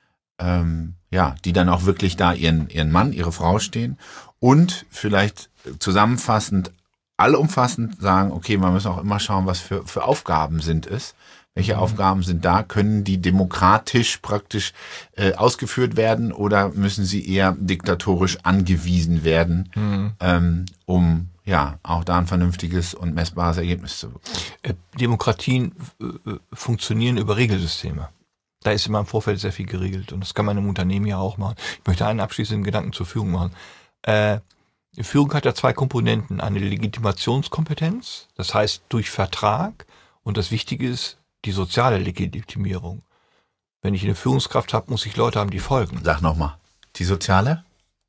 ähm, ja, die dann auch wirklich da ihren, ihren Mann, ihre Frau stehen und vielleicht zusammenfassend, allumfassend sagen, okay, man muss auch immer schauen, was für, für Aufgaben sind es. Welche mhm. Aufgaben sind da? Können die demokratisch praktisch äh, ausgeführt werden oder müssen sie eher diktatorisch angewiesen werden, mhm. ähm, um ja auch da ein vernünftiges und messbares Ergebnis zu bekommen? Äh, Demokratien äh, funktionieren über Regelsysteme. Da ist immer im Vorfeld sehr viel geregelt und das kann man im Unternehmen ja auch machen. Ich möchte einen abschließenden Gedanken zur Führung machen. Äh, die Führung hat ja zwei Komponenten. Eine Legitimationskompetenz, das heißt durch Vertrag, und das Wichtige ist, die soziale Legitimierung. Wenn ich eine Führungskraft habe, muss ich Leute haben, die folgen. Sag nochmal. Die soziale?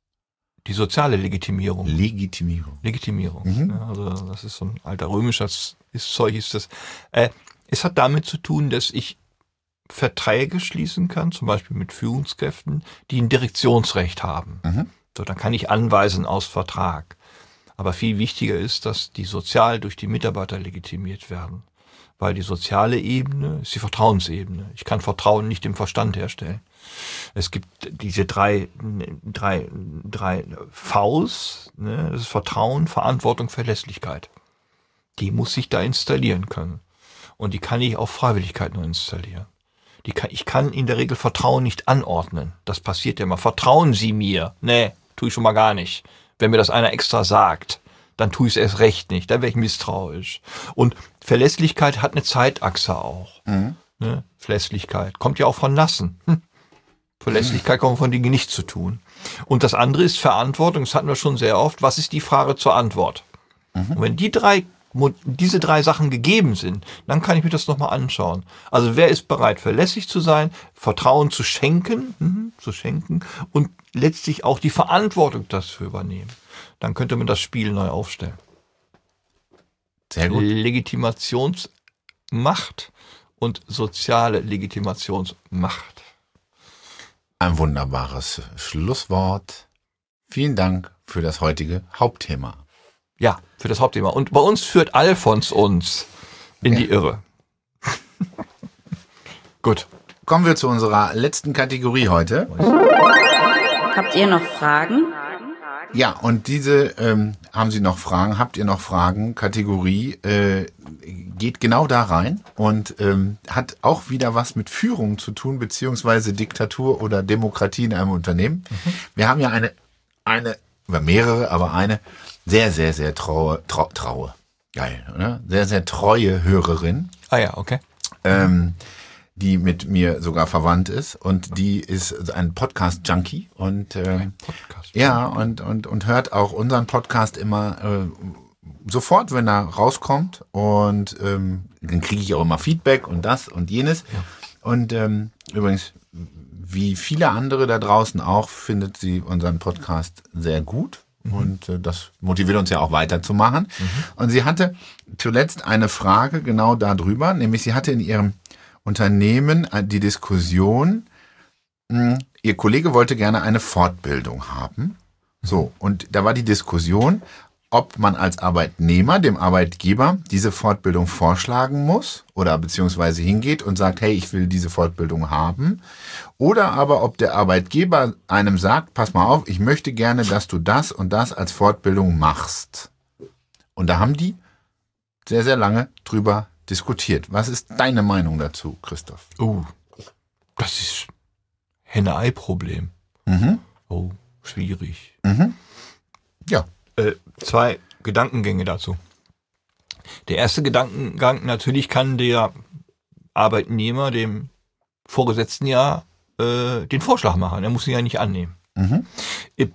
Die soziale Legitimierung. Legitimierung. Legitimierung. Mhm. Ja, also das ist so ein alter römischer Zeug ist das. Äh, es hat damit zu tun, dass ich Verträge schließen kann, zum Beispiel mit Führungskräften, die ein Direktionsrecht haben. Mhm. So, dann kann ich anweisen aus Vertrag. Aber viel wichtiger ist, dass die sozial durch die Mitarbeiter legitimiert werden. Weil die soziale Ebene ist die Vertrauensebene. Ich kann Vertrauen nicht im Verstand herstellen. Es gibt diese drei, drei, drei Vs, ne? Das ist Vertrauen, Verantwortung, Verlässlichkeit. Die muss ich da installieren können. Und die kann ich auf Freiwilligkeit nur installieren. Die kann, ich kann in der Regel Vertrauen nicht anordnen. Das passiert ja immer. Vertrauen Sie mir? Nee, tue ich schon mal gar nicht. Wenn mir das einer extra sagt, dann tue ich es erst recht nicht, dann wäre ich misstrauisch. Und Verlässlichkeit hat eine Zeitachse auch. Mhm. Ne? Verlässlichkeit kommt ja auch von Lassen. Hm. Verlässlichkeit kommt von Dingen nicht zu tun. Und das andere ist Verantwortung, das hatten wir schon sehr oft. Was ist die Frage zur Antwort? Mhm. Und wenn die drei, diese drei Sachen gegeben sind, dann kann ich mir das nochmal anschauen. Also wer ist bereit, verlässlich zu sein, Vertrauen zu schenken, mhm, zu schenken und letztlich auch die Verantwortung dafür übernehmen. Dann könnte man das Spiel neu aufstellen. Sehr gut. Legitimationsmacht und soziale Legitimationsmacht. Ein wunderbares Schlusswort. Vielen Dank für das heutige Hauptthema. Ja, für das Hauptthema. Und bei uns führt Alfons uns in ja. die Irre. Gut. Kommen wir zu unserer letzten Kategorie heute. Habt ihr noch Fragen? Ja, und diese, ähm, haben Sie noch Fragen, habt ihr noch Fragen, Kategorie, äh, geht genau da rein und ähm, hat auch wieder was mit Führung zu tun, beziehungsweise Diktatur oder Demokratie in einem Unternehmen. Mhm. Wir haben ja eine, eine, oder mehrere, aber eine sehr, sehr, sehr traue, trau, traue, geil, oder? Sehr, sehr treue Hörerin. Ah ja, okay. Ähm, die mit mir sogar verwandt ist und die ist ein Podcast-Junkie und äh, Podcast ja und und und hört auch unseren Podcast immer äh, sofort, wenn er rauskommt und ähm, dann kriege ich auch immer Feedback und das und jenes ja. und ähm, übrigens wie viele andere da draußen auch findet sie unseren Podcast sehr gut. Mhm. Und äh, das motiviert uns ja auch weiterzumachen. Mhm. Und sie hatte zuletzt eine Frage genau darüber, nämlich sie hatte in ihrem Unternehmen die Diskussion, mh, ihr Kollege wollte gerne eine Fortbildung haben. So, und da war die Diskussion, ob man als Arbeitnehmer dem Arbeitgeber diese Fortbildung vorschlagen muss oder beziehungsweise hingeht und sagt, hey, ich will diese Fortbildung haben. Oder aber ob der Arbeitgeber einem sagt, pass mal auf, ich möchte gerne, dass du das und das als Fortbildung machst. Und da haben die sehr, sehr lange drüber diskutiert. Was ist deine Meinung dazu, Christoph? Oh, das ist Henne-Ei-Problem. Mhm. Oh, schwierig. Mhm. Ja. Äh, zwei Gedankengänge dazu. Der erste Gedankengang, natürlich kann der Arbeitnehmer dem Vorgesetzten ja äh, den Vorschlag machen. Er muss ihn ja nicht annehmen. Mhm.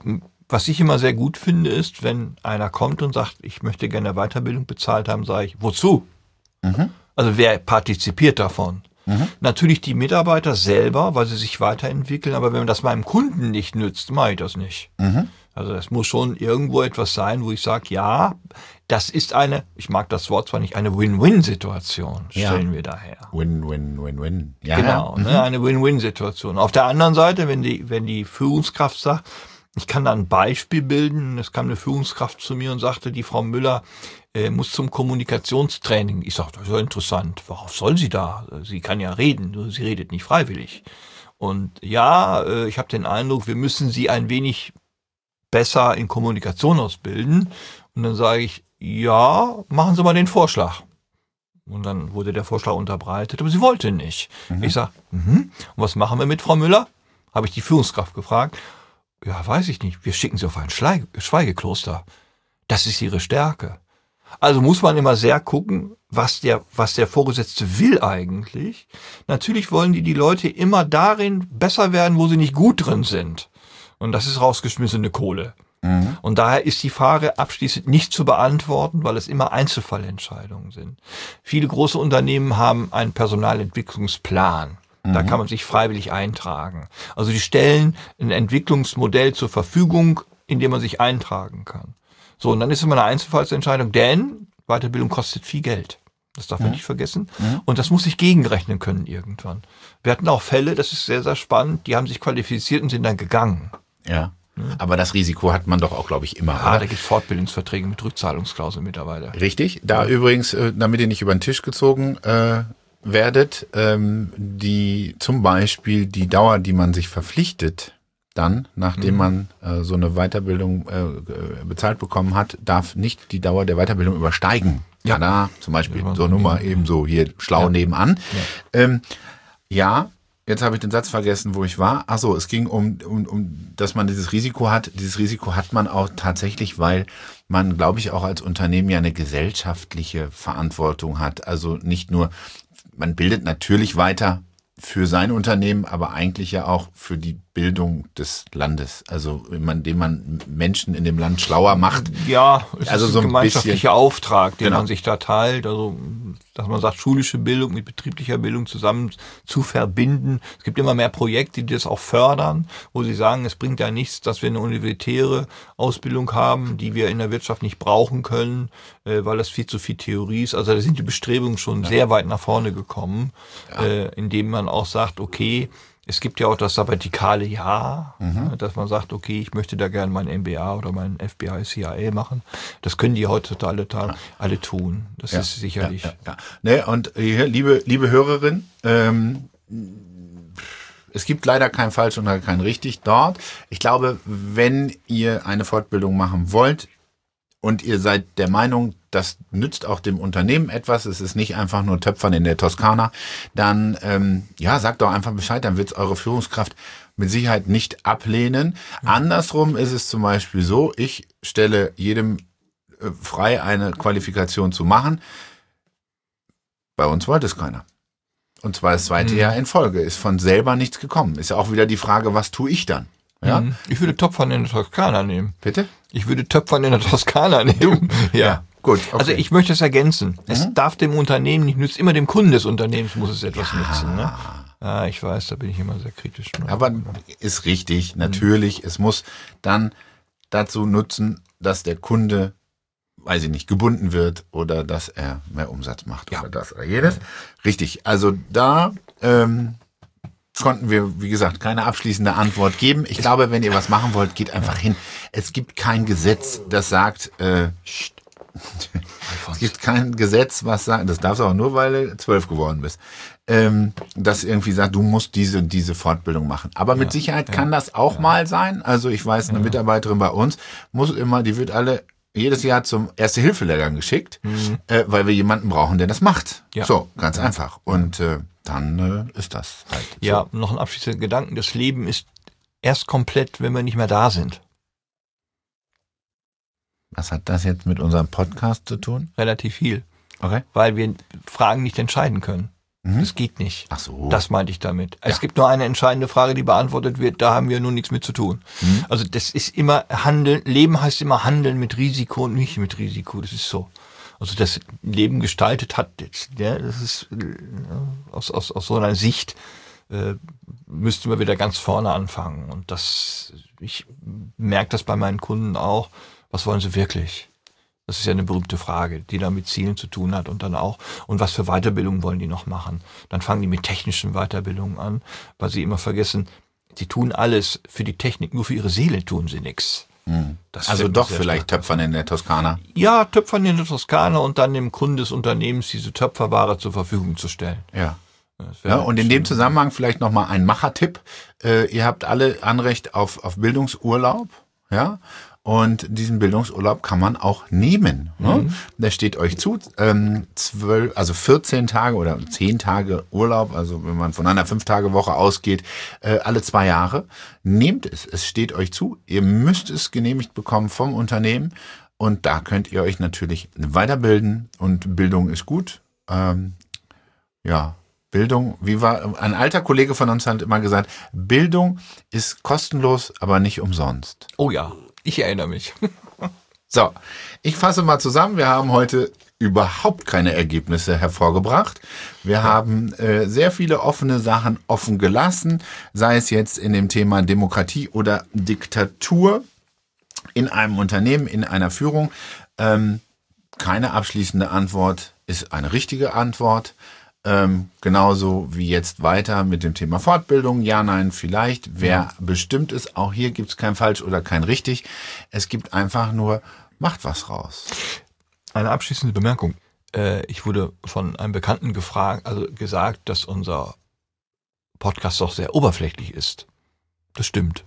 Was ich immer sehr gut finde, ist, wenn einer kommt und sagt, ich möchte gerne Weiterbildung bezahlt haben, sage ich, wozu? Mhm. Also wer partizipiert davon? Mhm. Natürlich die Mitarbeiter selber, weil sie sich weiterentwickeln, aber wenn das meinem Kunden nicht nützt, mache ich das nicht. Mhm. Also es muss schon irgendwo etwas sein, wo ich sage, ja, das ist eine, ich mag das Wort zwar nicht, eine Win-Win-Situation, stellen Ja. wir daher. Win, win, win, win. Ja, Genau, ja. ne, eine Win-Win-Situation. Auf der anderen Seite, wenn die, wenn die Führungskraft sagt, ich kann da ein Beispiel bilden, es kam eine Führungskraft zu mir und sagte, die Frau Müller äh, muss zum Kommunikationstraining. Ich sagte, das ist ja interessant, worauf soll sie da? Sie kann ja reden, nur sie redet nicht freiwillig. Und ja, äh, ich habe den Eindruck, wir müssen sie ein wenig besser in Kommunikation ausbilden. Und dann sage ich, ja, machen Sie mal den Vorschlag. Und dann wurde der Vorschlag unterbreitet, aber sie wollte nicht. Mhm. Ich sage, mhm. Und was machen wir mit Frau Müller? Habe ich die Führungskraft gefragt. Ja, weiß ich nicht. Wir schicken sie auf ein Schleige- Schweigekloster. Das ist ihre Stärke. Also muss man immer sehr gucken, was der, was der Vorgesetzte will eigentlich. Natürlich wollen die die Leute immer darin besser werden, wo sie nicht gut drin sind. Und das ist rausgeschmissene Kohle. Mhm. Und daher ist die Frage abschließend nicht zu beantworten, weil es immer Einzelfallentscheidungen sind. Viele große Unternehmen haben einen Personalentwicklungsplan. Da kann man sich freiwillig eintragen. Also die stellen ein Entwicklungsmodell zur Verfügung, in dem man sich eintragen kann. So, und dann ist es immer eine Einzelfallsentscheidung, denn Weiterbildung kostet viel Geld. Das darf man mhm. nicht vergessen. Mhm. Und das muss sich gegenrechnen können irgendwann. Wir hatten auch Fälle, das ist sehr, sehr spannend, die haben sich qualifiziert und sind dann gegangen. Ja. Aber das Risiko hat man doch auch, glaube ich, immer. Ja, oder? da gibt es Fortbildungsverträge mit Rückzahlungsklausel mittlerweile. Richtig. Da ja. übrigens, äh, damit ihr nicht über den Tisch gezogen äh, werdet, ähm, die zum Beispiel die Dauer, die man sich verpflichtet, dann, nachdem mhm. man äh, so eine Weiterbildung äh, bezahlt bekommen hat, darf nicht die Dauer der Weiterbildung übersteigen. Ja, da zum Beispiel ja, so Nummer eben so hier schlau ja. nebenan. Ja. Ähm, ja. Jetzt habe ich den Satz vergessen, wo ich war. Ach so, es ging um, um, um, dass man dieses Risiko hat. Dieses Risiko hat man auch tatsächlich, weil man, glaube ich, auch als Unternehmen ja eine gesellschaftliche Verantwortung hat. Also nicht nur, man bildet natürlich weiter für sein Unternehmen, aber eigentlich ja auch für die Bildung des Landes. Also indem man Menschen in dem Land schlauer macht. Ja, es also ist so ein gemeinschaftlicher bisschen, Auftrag, den genau. man sich da teilt. Also dass man sagt, schulische Bildung mit betrieblicher Bildung zusammen zu verbinden. Es gibt immer mehr Projekte, die das auch fördern, wo sie sagen, es bringt ja nichts, dass wir eine universitäre Ausbildung haben, die wir in der Wirtschaft nicht brauchen können, weil das viel zu viel Theorie ist. Also da sind die Bestrebungen schon ja. sehr weit nach vorne gekommen, ja. indem man auch sagt, okay, es gibt ja auch das sabbatikale Jahr, mhm. dass man sagt, okay, ich möchte da gerne mein M B A oder mein F B I C A L machen. Das können die heutzutage alle, alle tun. Das ja, ist sicherlich. Ja, ja, ja. Ne, und hier, liebe, liebe Hörerin, ähm, es gibt leider kein falsch und kein richtig dort. Ich glaube, wenn ihr eine Fortbildung machen wollt und ihr seid der Meinung, das nützt auch dem Unternehmen etwas, es ist nicht einfach nur Töpfern in der Toskana, dann ähm, ja, sagt doch einfach Bescheid, dann wird es eure Führungskraft mit Sicherheit nicht ablehnen. Mhm. Andersrum ist es zum Beispiel so, ich stelle jedem äh, frei, eine Qualifikation zu machen. Bei uns wollte es keiner. Und zwar das zweite mhm. Jahr in Folge. Ist von selber nichts gekommen. Ist ja auch wieder die Frage, was tue ich dann? Ja? Ich würde Töpfern in der Toskana nehmen. Bitte? Ich würde Töpfern in der Toskana nehmen. Ja. ja. Gut, okay. Also ich möchte es ergänzen. Mhm. Es darf dem Unternehmen nicht nützen, immer dem Kunden des Unternehmens muss es etwas ja. nützen. Ne? Ja, ich weiß, da bin ich immer sehr kritisch. Ne? Aber ist richtig, natürlich. Mhm. Es muss dann dazu nutzen, dass der Kunde, weiß ich nicht, gebunden wird oder dass er mehr Umsatz macht ja. oder das oder jedes. Ja. Richtig, also da ähm, konnten wir, wie gesagt, keine abschließende Antwort geben. Ich glaube, wenn ihr was machen wollt, geht einfach hin. Es gibt kein Gesetz, das sagt, äh, es gibt kein Gesetz, was sagt, das darfst du auch nur, weil du zwölf geworden bist, ähm, das irgendwie sagt, du musst diese und diese Fortbildung machen. Aber mit ja, Sicherheit ja, kann das auch ja. mal sein. Also ich weiß, eine ja. Mitarbeiterin bei uns muss immer, die wird alle jedes Jahr zum Erste-Hilfe-Lehrgang geschickt, mhm. äh, weil wir jemanden brauchen, der das macht. Ja. So, ganz ja. einfach. Und äh, dann äh, ist das halt so. Ja, noch ein abschließender Gedanken. Das Leben ist erst komplett, wenn wir nicht mehr da sind. Was hat das jetzt mit unserem Podcast zu tun? Relativ viel. Okay. Weil wir Fragen nicht entscheiden können. Mhm. Das geht nicht. Ach so. Das meinte ich damit. Ja. Es gibt nur eine entscheidende Frage, die beantwortet wird, da haben wir nun nichts mit zu tun. Mhm. Also das ist immer Handeln, Leben heißt immer Handeln mit Risiko und nicht mit Risiko, das ist so. Also das Leben gestaltet hat, ja, das ist ja, aus, aus, aus so einer Sicht äh, müssten wir wieder ganz vorne anfangen. Und das, ich merke das bei meinen Kunden auch, was wollen sie wirklich? Das ist ja eine berühmte Frage, die da mit Zielen zu tun hat und dann auch, und was für Weiterbildung wollen die noch machen? Dann fangen die mit technischen Weiterbildungen an, weil sie immer vergessen, sie tun alles für die Technik, nur für ihre Seele tun sie nichts. Mhm. Also doch vielleicht stark. Töpfern in der Toskana. Ja, Töpfern in der Toskana und dann dem Kunden des Unternehmens diese Töpferware zur Verfügung zu stellen. Ja. Ja, und in dem Zusammenhang vielleicht nochmal ein Machertipp. Äh, ihr habt alle Anrecht auf, auf Bildungsurlaub, ja. Und diesen Bildungsurlaub kann man auch nehmen. Ne? Mhm. Der steht euch zu. Ähm, zwölf, also vierzehn Tage oder zehn Tage Urlaub, also wenn man von einer Fünf-Tage-Woche ausgeht, äh, alle zwei Jahre. Nehmt es, es steht euch zu. Ihr müsst es genehmigt bekommen vom Unternehmen. Und da könnt ihr euch natürlich weiterbilden. Und Bildung ist gut. Ähm, ja, Bildung, wie war, ein alter Kollege von uns hat immer gesagt, Bildung ist kostenlos, aber nicht umsonst. Oh ja. Ich erinnere mich. So, ich fasse mal zusammen. Wir haben heute überhaupt keine Ergebnisse hervorgebracht. Wir ja. haben äh, sehr viele offene Sachen offen gelassen, sei es jetzt in dem Thema Demokratie oder Diktatur in einem Unternehmen, in einer Führung. Ähm, keine abschließende Antwort ist eine richtige Antwort. Ähm, genauso wie jetzt weiter mit dem Thema Fortbildung. Ja, nein, vielleicht. Wer ja. bestimmt ist, auch hier gibt es kein falsch oder kein richtig. Es gibt einfach nur, macht was raus. Eine abschließende Bemerkung. Äh, ich wurde von einem Bekannten gefragt, also gesagt, dass unser Podcast doch sehr oberflächlich ist. Das stimmt.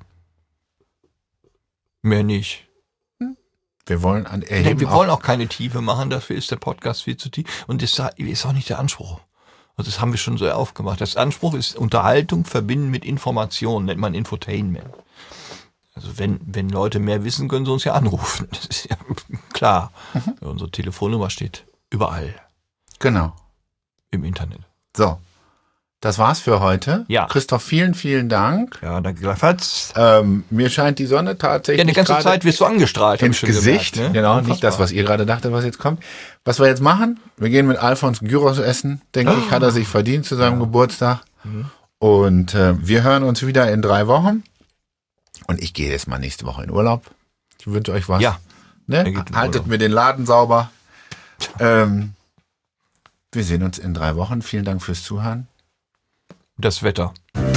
Mehr nicht. Wir wollen an erheben. Wir wollen auch keine Tiefe machen, dafür ist der Podcast viel zu tief. Und das ist auch nicht der Anspruch. Also das haben wir schon so aufgemacht. Das Anspruch ist Unterhaltung verbinden mit Information, nennt man Infotainment. Also wenn wenn Leute mehr wissen, können sie uns ja anrufen. Das ist ja klar. Mhm. Unsere Telefonnummer steht überall. Genau. Im Internet. So. Das war's für heute. Ja. Christoph, vielen, vielen Dank. Ja, danke gleichfalls. Ähm, mir scheint die Sonne tatsächlich. Ja, die ganze Zeit wirst du angestrahlt. Ins Gesicht. Gemerkt, ne? Genau, Unfassbar. Nicht das, was ihr gerade dachtet, was jetzt kommt. Was wir jetzt machen, wir gehen mit Alfons Gyros essen. Denke oh. ich, hat er sich verdient zu seinem ja. Geburtstag. Mhm. Und äh, wir hören uns wieder in drei Wochen. Und ich gehe jetzt mal nächste Woche in Urlaub. Ich wünsche euch was. Ja. Ne? Haltet mir den Laden sauber. ähm, wir sehen uns in drei Wochen. Vielen Dank fürs Zuhören. Das Wetter.